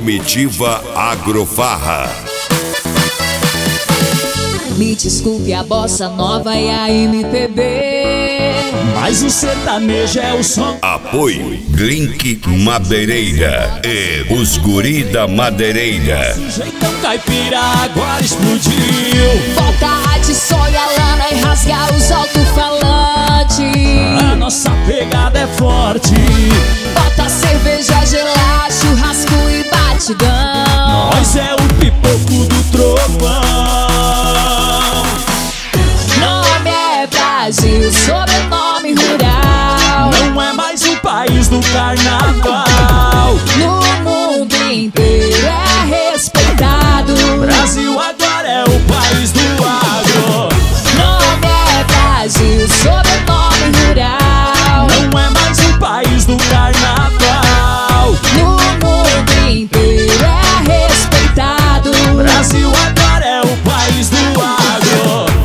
Comitiva Agrofarra. Me desculpe a bossa nova e a MPB, mas o sertanejo é o som. Apoio Glink Madeireira e os Guri da Madeireira. Esse jeitão caipira agora explodiu. Volta a de sonho, a lana e rasga os alto-falantes. A nossa pegada é forte. Bota cerveja gelada, churrasco e batidão. Nós é o pipoco do trovão. Nome é Brasil, sobrenome rural. Não é mais o país do carnaval. No mundo inteiro é respeitado. Brasil agora é o país do agro. Nome é Brasil, sobrenome rural. Não é mais o país do carnaval. No mundo inteiro é respeitado. Brasil agora é o país do agro.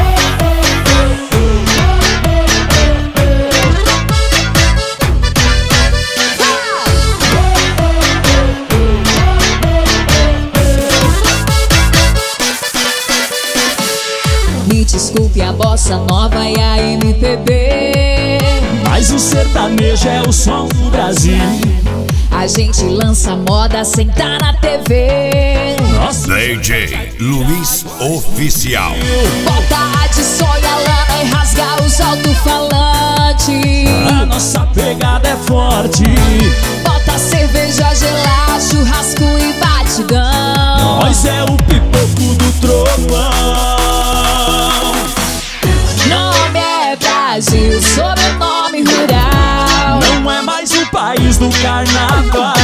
Me desculpe a bossa nova e a MPB, mas o sertanejo é o som do Brasil. a gente lança moda sem tá na TV. Nossa, DJ Luiz Oficial. Bota a de sonho, a lana e rasga os alto-falantes. a nossa pegada é forte. Bota cerveja gelada, churrasco e batidão. Nós é o pipoco do trovão. Nome é Brasil, sobrenome rural. Não é mais o país do carnaval.